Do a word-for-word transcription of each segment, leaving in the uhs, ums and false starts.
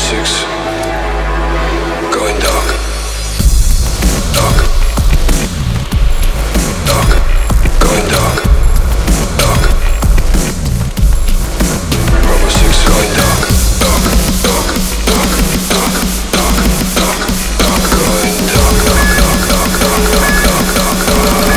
six, going dark. Dark. Dark. Going dark. Dark. Bravo six, going dark. Dark. Dark. Dark. Dark. Dark. Dark. Dark. Going dark. Dark. Dark. Dark. Dark. Dark. Dark. Dark.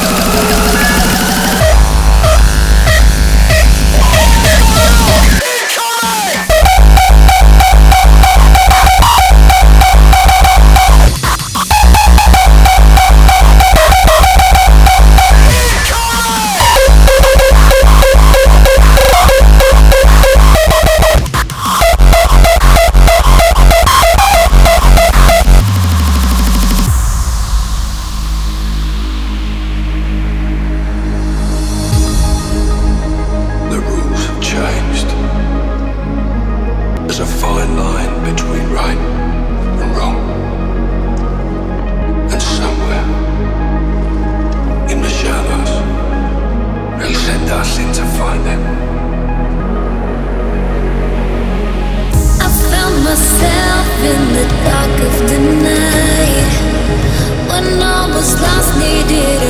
In the dark of the night, when all was lost, needed